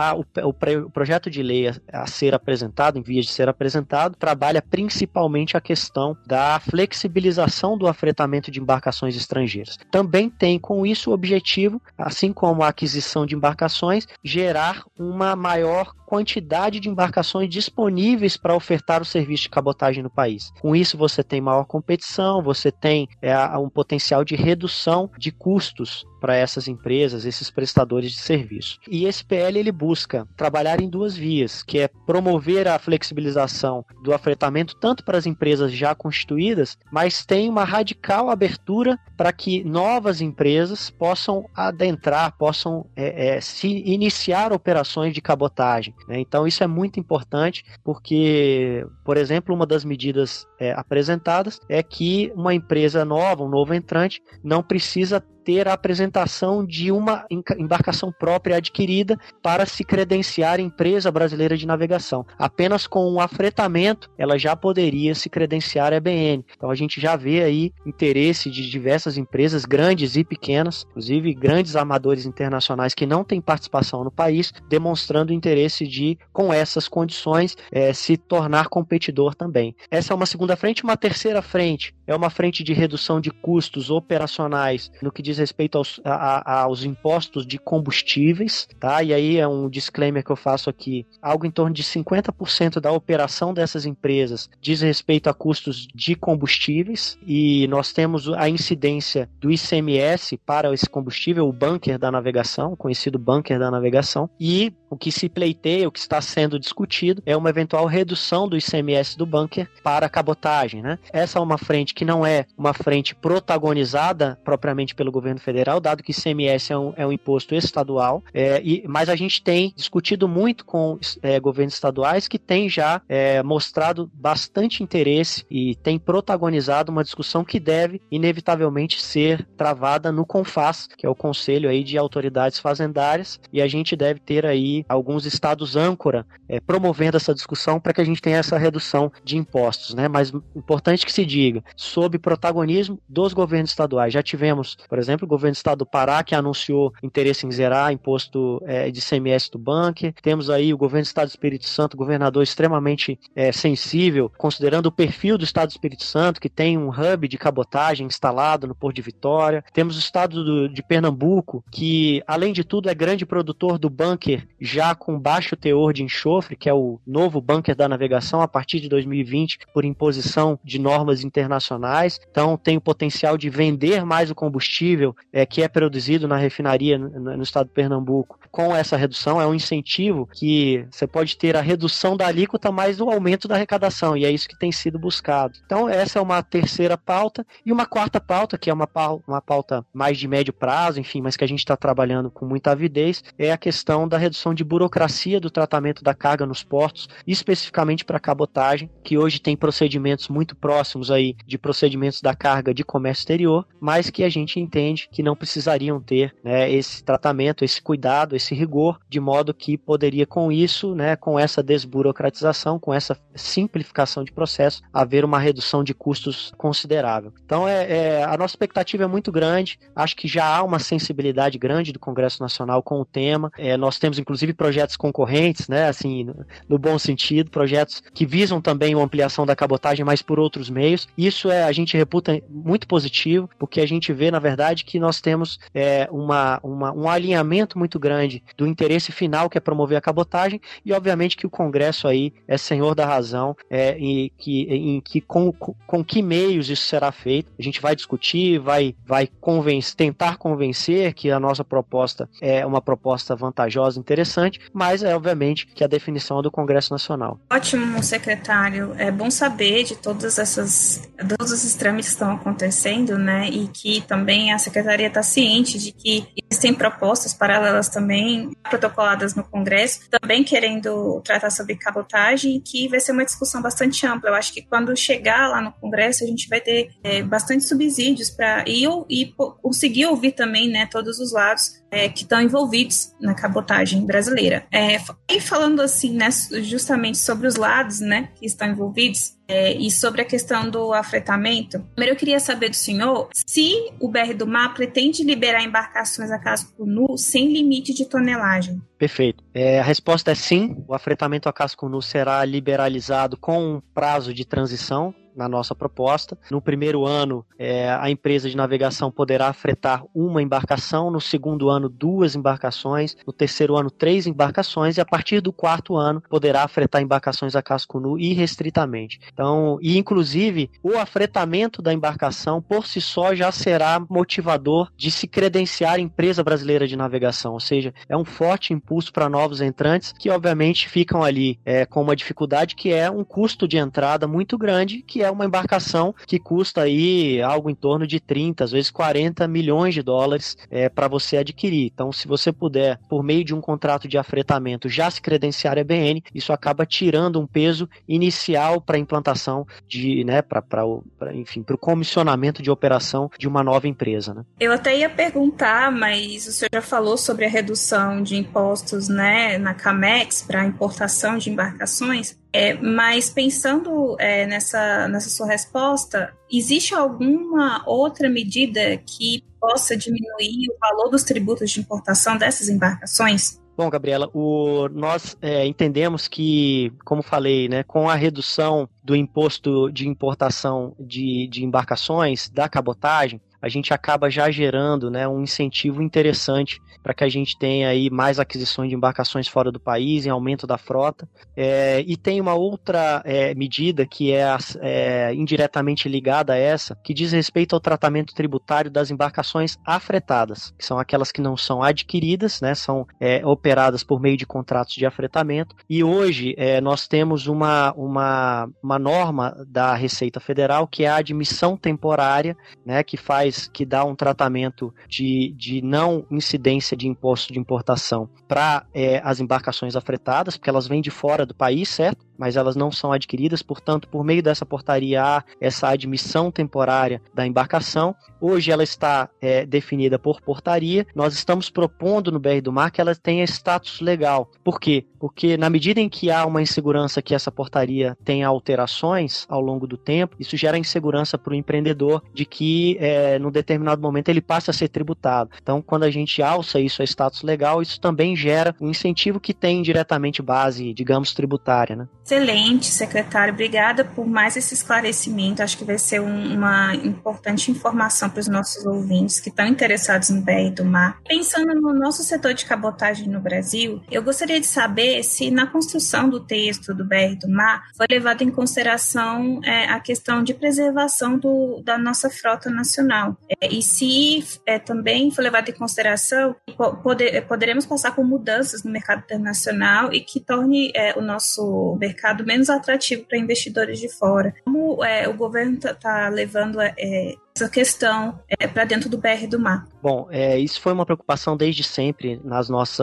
o projeto de lei a ser apresentado, em vias de ser apresentado, trabalha principalmente a questão da flexibilização do afretamento de embarcações estrangeiras. Também tem com isso o objetivo, assim como a aquisição de embarcações, gerar uma maior quantidade de embarcações disponíveis para ofertar o serviço de cabotagem no país. Com isso, você tem maior competição, você tem um potencial de redução de custos para essas empresas, esses prestadores de serviço. E esse PL ele busca trabalhar em duas vias, que é promover a flexibilização do afretamento tanto para as empresas já constituídas, mas tem uma radical abertura para que novas empresas possam adentrar, possam se iniciar operações de cabotagem. Então isso é muito importante porque, por exemplo, uma das medidas apresentadas é que uma empresa nova, um novo entrante, não precisa ter a apresentação de uma embarcação própria adquirida para se credenciar empresa brasileira de navegação. Apenas com um afretamento ela já poderia se credenciar EBN. Então a gente já vê aí interesse de diversas empresas, grandes e pequenas, inclusive grandes armadores internacionais que não têm participação no país, demonstrando interesse de, com essas condições, se tornar competidor também. Essa é uma segunda frente. Uma terceira frente é uma frente de redução de custos operacionais no que diz respeito aos impostos de combustíveis, tá? E aí é um disclaimer que eu faço aqui, algo em torno de 50% da operação dessas empresas diz respeito a custos de combustíveis, e nós temos a incidência do ICMS para esse combustível, o bunker da navegação, conhecido bunker da navegação, e o que se pleiteia, o que está sendo discutido é uma eventual redução do ICMS do bunker para a cabotagem, né? Essa é uma frente que não é uma frente protagonizada propriamente pelo governo federal, dado que ICMS é um imposto estadual, mas a gente tem discutido muito com governos estaduais que têm já mostrado bastante interesse e tem protagonizado uma discussão que deve inevitavelmente ser travada no CONFAZ, que é o Conselho aí de Autoridades Fazendárias, e a gente deve ter aí alguns estados âncora promovendo essa discussão para que a gente tenha essa redução de impostos, né? Mas importante que se diga, sob protagonismo dos governos estaduais. Já tivemos, por exemplo, o governo do estado do Pará, que anunciou interesse em zerar imposto de ICMS do bunker. Temos aí o governo do estado do Espírito Santo, governador extremamente sensível, considerando o perfil do estado do Espírito Santo, que tem um hub de cabotagem instalado no Porto de Vitória. Temos o estado de Pernambuco, que, além de tudo, é grande produtor do bunker já com baixo teor de enxofre, que é o novo bunker da navegação a partir de 2020, por imposição de normas internacionais. Então, tem o potencial de vender mais o combustível que é produzido na refinaria no estado de Pernambuco. Com essa redução, é um incentivo que você pode ter a redução da alíquota, mais o aumento da arrecadação, e é isso que tem sido buscado. Então, essa é uma terceira pauta. E uma quarta pauta, que é uma pauta mais de médio prazo, enfim, mas que a gente está trabalhando com muita avidez, é a questão da redução de burocracia do tratamento da carga nos portos, especificamente para a cabotagem, que hoje tem procedimentos muito próximos aí de procedimentos da carga de comércio exterior, mas que a gente entende que não precisariam ter, né, esse tratamento, esse cuidado, esse rigor, de modo que poderia com isso, né, com essa desburocratização, com essa simplificação de processo, haver uma redução de custos considerável. Então a nossa expectativa é muito grande, acho que já há uma sensibilidade grande do Congresso Nacional com o tema, nós temos inclusive projetos concorrentes, né, assim, no bom sentido, projetos que visam também a ampliação da cabotagem, mas por outros meios. Isso a gente reputa muito positivo, porque a gente vê, na verdade, que nós temos um alinhamento muito grande do interesse final, que é promover a cabotagem, e obviamente que o Congresso aí é senhor da razão, com que meios isso será feito. A gente vai discutir, vai tentar convencer que a nossa proposta é uma proposta vantajosa, interessante, mas obviamente que a definição é do Congresso Nacional. Ótimo, secretário. É bom saber de todos esses trâmites que estão acontecendo, né, e que também a Secretaria está ciente de que existem propostas paralelas também protocoladas no Congresso, também querendo tratar sobre cabotagem, e que vai ser uma discussão bastante ampla. Eu acho que quando chegar lá no Congresso, a gente vai ter bastante subsídios para e conseguir ouvir também, né, todos os lados que estão envolvidos na cabotagem brasileira. E falando assim, né, justamente sobre os lados, né, que estão envolvidos, e sobre a questão do afretamento, primeiro eu queria saber do senhor se o BR do Mar pretende liberar embarcações a casco nu sem limite de tonelagem. Perfeito. A resposta é sim. O afretamento a casco nu será liberalizado com um prazo de transição na nossa proposta. No primeiro ano, a empresa de navegação poderá afretar uma embarcação, no segundo ano 2 embarcações, no terceiro ano 3 embarcações, e a partir do quarto ano poderá afretar embarcações a casco nu irrestritamente. Então, e inclusive o afretamento da embarcação por si só já será motivador de se credenciar empresa brasileira de navegação, ou seja, é um forte impulso para novos entrantes que obviamente ficam ali com uma dificuldade, que é um custo de entrada muito grande, que é uma embarcação que custa aí algo em torno de 30, às vezes 40 milhões de dólares para você adquirir. Então, se você puder, por meio de um contrato de afretamento, já se credenciar a EBN, isso acaba tirando um peso inicial para a implantação para o comissionamento de operação de uma nova empresa, né? Eu até ia perguntar, mas o senhor já falou sobre a redução de impostos, né, na CAMEX para importação de embarcações. Mas pensando nessa sua resposta, existe alguma outra medida que possa diminuir o valor dos tributos de importação dessas embarcações? Bom, Gabriela, nós entendemos que, como falei, né, com a redução do imposto de importação de embarcações, da cabotagem, a gente acaba já gerando, né, um incentivo interessante para que a gente tenha aí mais aquisições de embarcações fora do país, em aumento da frota. E tem uma outra medida que é indiretamente ligada a essa, que diz respeito ao tratamento tributário das embarcações afretadas, que são aquelas que não são adquiridas, né, são operadas por meio de contratos de afretamento. E hoje nós temos uma norma da Receita Federal, que é a admissão temporária, né, que dá um tratamento de não incidência de imposto de importação para as embarcações afretadas, porque elas vêm de fora do país, certo? Mas elas não são adquiridas, portanto, por meio dessa portaria há essa admissão temporária da embarcação. Hoje ela está definida por portaria. Nós estamos propondo no BR do Mar que ela tenha status legal. Por quê? Porque na medida em que há uma insegurança que essa portaria tenha alterações ao longo do tempo, isso gera insegurança para o empreendedor de que, num determinado momento, ele passe a ser tributado. Então, quando a gente alça isso a status legal, isso também gera um incentivo que tem diretamente base, digamos, tributária, né? Excelente, secretário. Obrigada por mais esse esclarecimento. Acho que vai ser uma importante informação para os nossos ouvintes que estão interessados no BR do Mar. Pensando no nosso setor de cabotagem no Brasil, eu gostaria de saber se na construção do texto do BR do Mar foi levado em consideração a questão de preservação da nossa frota nacional. E se também foi levado em consideração que poderemos passar por mudanças no mercado internacional e que torne o nosso mercado menos atrativo para investidores de fora. Como o governo está levando essa questão para dentro do BR do Mar? Bom, isso foi uma preocupação desde sempre nas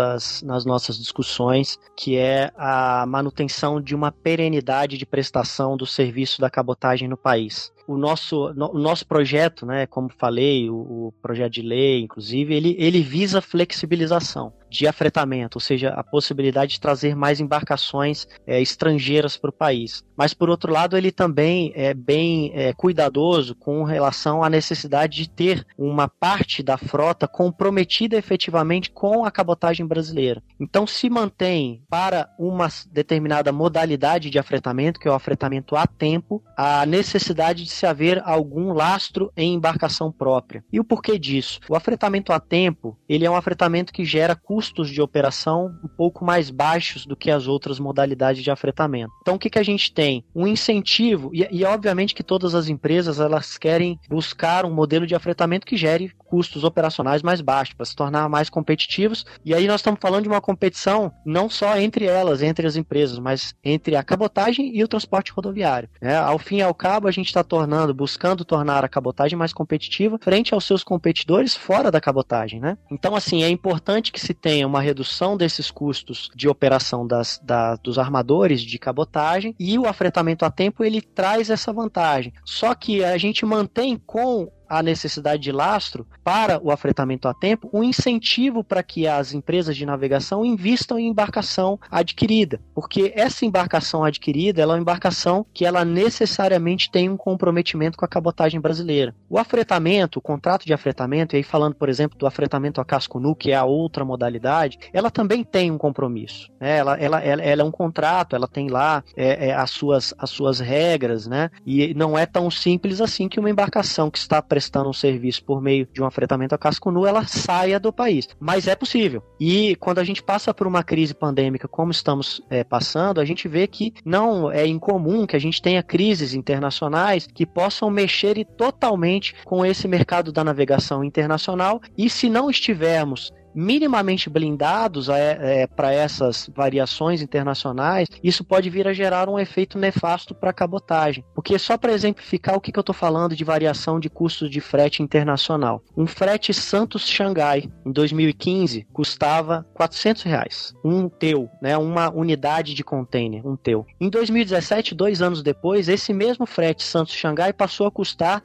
nossas discussões, que é a manutenção de uma perenidade de prestação do serviço da cabotagem no país. O nosso projeto, né, como falei, o projeto de lei, inclusive, ele visa flexibilização de afretamento, ou seja, a possibilidade de trazer mais embarcações estrangeiras para o país. Mas, por outro lado, ele também é bem cuidadoso com relação à necessidade de ter uma parte da frota comprometida efetivamente com a cabotagem brasileira. Então, se mantém para uma determinada modalidade de afretamento, que é o afretamento a tempo, a necessidade de se haver algum lastro em embarcação própria. E o porquê disso? O afretamento a tempo, ele é um afretamento que gera custos de operação um pouco mais baixos do que as outras modalidades de afretamento. Então, o que a gente tem? Um incentivo, e obviamente que todas as empresas elas querem buscar um modelo de afretamento que gere custos operacionais mais baixos, para se tornar mais competitivos. E aí nós estamos falando de uma competição não só entre elas, entre as empresas, mas entre a cabotagem e o transporte rodoviário. Ao fim e ao cabo, a gente está buscando tornar a cabotagem mais competitiva frente aos seus competidores fora da cabotagem, né? Então, assim, é importante que se tenha uma redução desses custos de operação dos armadores de cabotagem, e o afretamento a tempo, ele traz essa vantagem. Só que a gente mantém com a necessidade de lastro para o afretamento a tempo, um incentivo para que as empresas de navegação invistam em embarcação adquirida, porque essa embarcação adquirida ela é uma embarcação que ela necessariamente tem um comprometimento com a cabotagem brasileira. O afretamento, o contrato de afretamento, e aí falando, por exemplo, do afretamento a casco nu, que é a outra modalidade, ela também tem um compromisso. Ela é um contrato, ela tem lá as suas regras, né? E não é tão simples assim que uma embarcação que está prestando um serviço por meio de um afretamento a casco nu, ela saia do país. Mas é possível. E quando a gente passa por uma crise pandêmica como estamos passando, a gente vê que não é incomum que a gente tenha crises internacionais que possam mexer totalmente com esse mercado da navegação internacional, e se não estivermos minimamente blindados para essas variações internacionais, isso pode vir a gerar um efeito nefasto para a cabotagem. Porque só para exemplificar o que eu estou falando de variação de custos de frete internacional. Um frete Santos-Xangai, em 2015, custava R$400. Um TEU, né, uma unidade de container, um TEU. Em 2017, 2 anos depois, esse mesmo frete Santos-Xangai passou a custar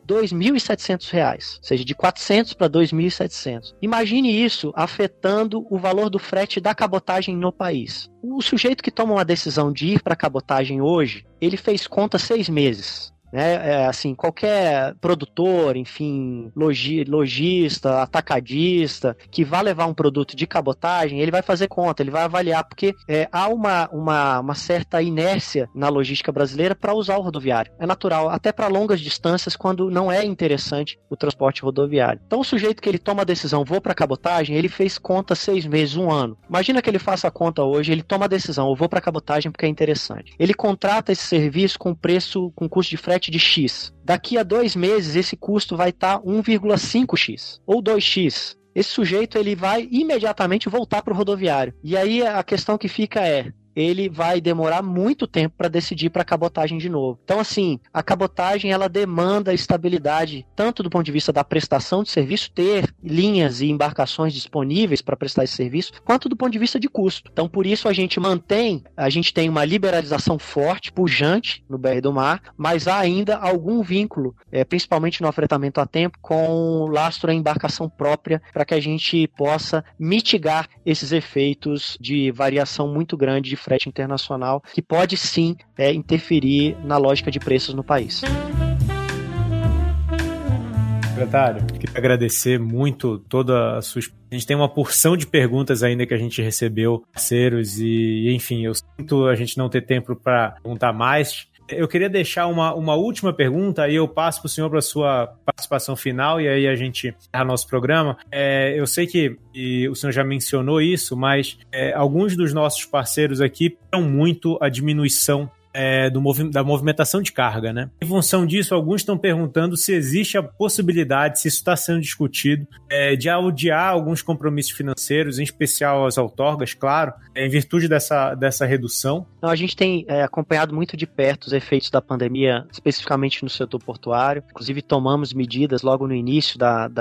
R$2.700. Ou seja, de 400 para 2.700. Imagine isso afetando o valor do frete da cabotagem no país. O sujeito que toma uma decisão de ir para a cabotagem hoje, ele fez conta 6 meses. né? Assim, qualquer produtor, enfim, lojista, atacadista, que vá levar um produto de cabotagem, ele vai fazer conta, ele vai avaliar, porque há uma certa inércia na logística brasileira para usar o rodoviário. É natural, até para longas distâncias, quando não é interessante o transporte rodoviário. Então, o sujeito que ele toma a decisão, vou para cabotagem, ele fez conta 6 meses, 1 ano. Imagina que ele faça a conta hoje, ele toma a decisão, eu vou para cabotagem porque é interessante. Ele contrata esse serviço com custo de frete de X. Daqui a 2 meses, esse custo vai estar 1,5x ou 2x. Esse sujeito ele vai imediatamente voltar para o rodoviário. E aí a questão que fica ele vai demorar muito tempo para decidir para a cabotagem de novo. Então, assim, a cabotagem ela demanda estabilidade, tanto do ponto de vista da prestação de serviço, ter linhas e embarcações disponíveis para prestar esse serviço, quanto do ponto de vista de custo. Então, por isso a gente tem uma liberalização forte, pujante no BR do Mar, mas há ainda algum vínculo, principalmente no afretamento a tempo, com lastro em embarcação própria, para que a gente possa mitigar esses efeitos de variação muito grande de frete internacional, que pode sim interferir na lógica de preços no país. Secretário, queria agradecer muito toda a sua... A gente tem uma porção de perguntas ainda que a gente recebeu, parceiros, e enfim, eu sinto a gente não ter tempo para perguntar mais. Eu queria deixar uma última pergunta, aí eu passo para o senhor para a sua participação final, e aí a gente encerra nosso programa. Eu sei que o senhor já mencionou isso, mas alguns dos nossos parceiros aqui pedem muito a diminuição da movimentação de carga, né? Em função disso, alguns estão perguntando se existe a possibilidade, se isso está sendo discutido, de adiar alguns compromissos financeiros, em especial as outorgas, claro, em virtude dessa redução. Então, a gente tem acompanhado muito de perto os efeitos da pandemia, especificamente no setor portuário. Inclusive, tomamos medidas logo no início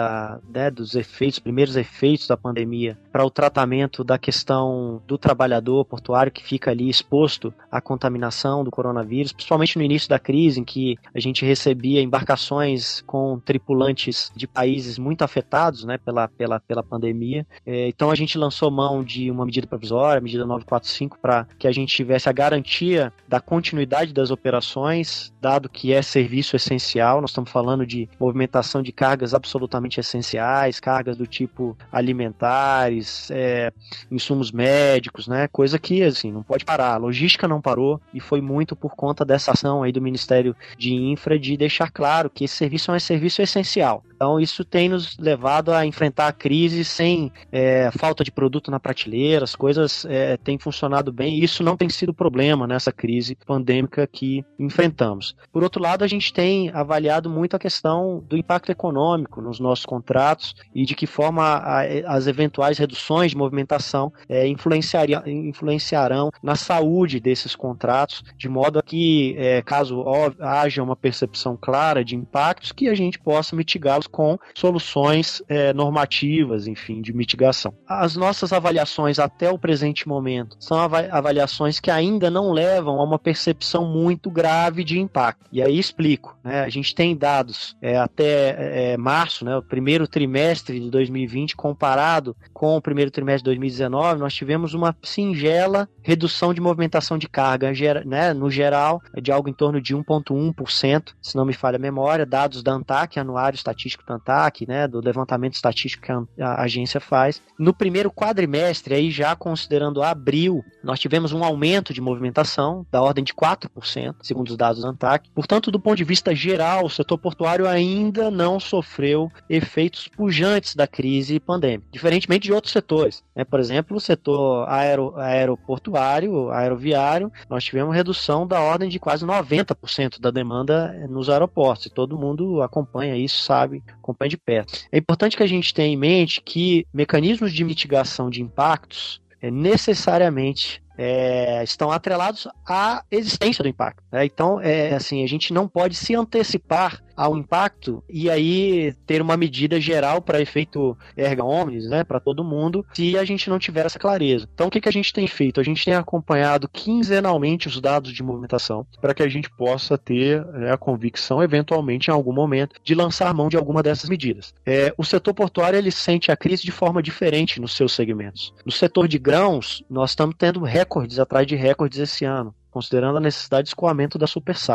dos primeiros efeitos da pandemia, para o tratamento da questão do trabalhador portuário que fica ali exposto à contaminação do coronavírus, principalmente no início da crise, em que a gente recebia embarcações com tripulantes de países muito afetados, né, pela pandemia. Então a gente lançou mão de uma medida provisória, a medida 945, para que a gente tivesse a garantia da continuidade das operações, dado que é serviço essencial. Nós estamos falando de movimentação de cargas absolutamente essenciais, cargas do tipo alimentares, insumos médicos, né, coisa que assim, não pode parar. A logística não parou, e foi muito por conta dessa ação aí do Ministério de Infra de deixar claro que esse serviço é um serviço essencial. Então isso tem nos levado a enfrentar a crise sem falta de produto na prateleira, as coisas têm funcionado bem, e isso não tem sido problema nessa crise pandêmica que enfrentamos. Por outro lado, a gente tem avaliado muito a questão do impacto econômico nos nossos contratos e de que forma as eventuais reduções de movimentação influenciarão na saúde desses contratos, de modo a que, caso haja uma percepção clara de impactos, que a gente possa mitigá-los com soluções normativas, enfim, de mitigação. As nossas avaliações até o presente momento são avaliações que ainda não levam a uma percepção muito grave de impacto. E aí explico, né? A gente tem dados até março, né, o primeiro trimestre de 2020, comparado com o primeiro trimestre de 2019, nós tivemos uma singela redução de movimentação de carga, né, no geral, de algo em torno de 1,1%, se não me falha a memória, dados da ANTAC, Anuário Estatístico da ANTAC, né, do levantamento estatístico que a agência faz. No primeiro quadrimestre, aí já considerando abril, nós tivemos um aumento de movimentação da ordem de 4%, segundo os dados da ANTAC. Portanto, do ponto de vista geral, o setor portuário ainda não sofreu efeitos pujantes da crise pandêmica, diferentemente de outros setores, né? Por exemplo, o setor aeroportuário, aeroviário, nós tivemos redução da ordem de quase 90% da demanda nos aeroportos, e todo mundo acompanha isso, sabe, acompanha de perto. É importante que a gente tenha em mente que mecanismos de mitigação de impactos necessariamente estão atrelados à existência do impacto, né? Então, assim, a gente não pode se antecipar ao impacto e aí ter uma medida geral para efeito erga omnes, né, para todo mundo, se a gente não tiver essa clareza. Então, o que a gente tem feito? A gente tem acompanhado quinzenalmente os dados de movimentação para que a gente possa ter a convicção, eventualmente, em algum momento, de lançar mão de alguma dessas medidas. O setor portuário, ele sente a crise de forma diferente nos seus segmentos. No setor de grãos, nós estamos tendo recordes atrás de recordes esse ano, considerando a necessidade de escoamento da super safra.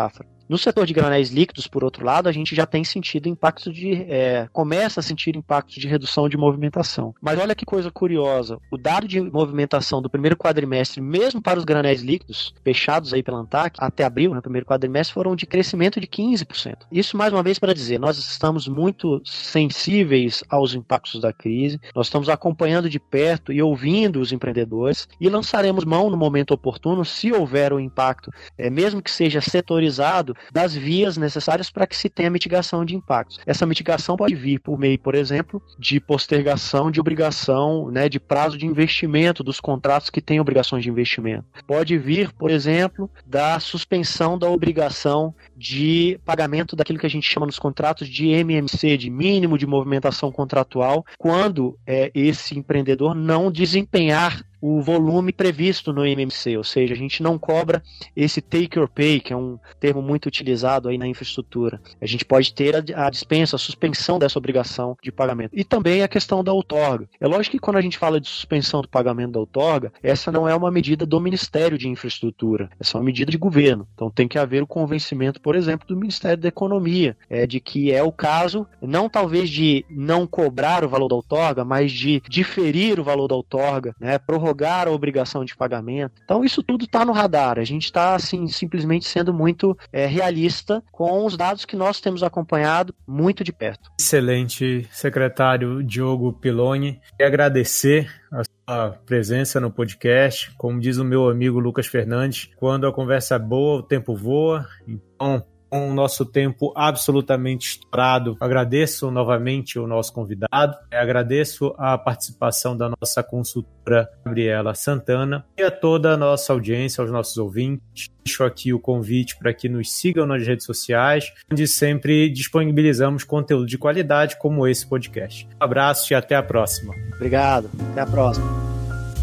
No setor de granéis líquidos, por outro lado, a gente já tem sentido impactos começa a sentir impactos de redução de movimentação. Mas olha que coisa curiosa, o dado de movimentação do primeiro quadrimestre, mesmo para os granéis líquidos, fechados aí pela ANTAC, até abril, no primeiro quadrimestre, foram de crescimento de 15%. Isso, mais uma vez, para dizer, nós estamos muito sensíveis aos impactos da crise, nós estamos acompanhando de perto e ouvindo os empreendedores e lançaremos mão no momento oportuno, se houver um impacto, mesmo que seja setorizado, das vias necessárias para que se tenha mitigação de impactos. Essa mitigação pode vir por meio, por exemplo, de postergação de obrigação, né, de prazo de investimento dos contratos que têm obrigações de investimento. Pode vir, por exemplo, da suspensão da obrigação de pagamento daquilo que a gente chama nos contratos de MMC, de mínimo de movimentação contratual, quando esse empreendedor não desempenhar o volume previsto no MMC, ou seja, a gente não cobra esse take or pay, que é um termo muito utilizado aí na infraestrutura. A gente pode ter a dispensa, a suspensão dessa obrigação de pagamento. E também a questão da outorga. É lógico que quando a gente fala de suspensão do pagamento da outorga, essa não é uma medida do Ministério de Infraestrutura, essa é uma medida de governo. Então tem que haver o convencimento, por exemplo, do Ministério da Economia, de que é o caso, não talvez de não cobrar o valor da outorga, mas de diferir o valor da outorga, né, prorrogar a obrigação de pagamento. Então isso tudo está no radar. A gente está assim, simplesmente sendo muito realista com os dados que nós temos acompanhado muito de perto. Excelente, secretário Diogo Piloni. Quero agradecer a sua presença no podcast. Como diz o meu amigo Lucas Fernandes, quando a conversa é boa, o tempo voa. Então, com o nosso tempo absolutamente estourado, agradeço novamente o nosso convidado, agradeço a participação da nossa consultora Gabriela Santana e a toda a nossa audiência, aos nossos ouvintes. Deixo aqui o convite para que nos sigam nas redes sociais, onde sempre disponibilizamos conteúdo de qualidade como esse podcast. Um abraço e até a próxima. Obrigado, até a próxima.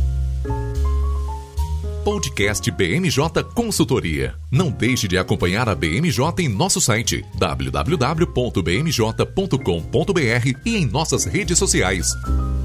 Podcast BMJ Consultoria. Não deixe de acompanhar a BMJ em nosso site www.bmj.com.br e em nossas redes sociais.